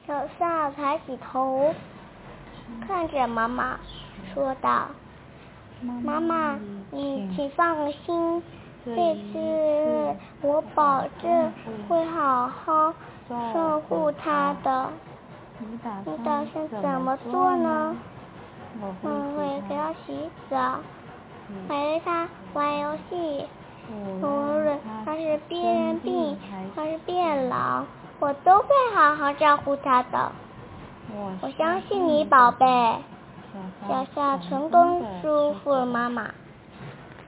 小夏抬起头，看着妈妈，说道：“妈妈，你请放心，这次我保证会好好照顾他的。你打算怎么做呢？”“我会给他洗澡，陪他玩游戏，无论他是变病还是变老，我都会好好照顾他的。我相信你，宝贝。”小夏成功说服了妈妈。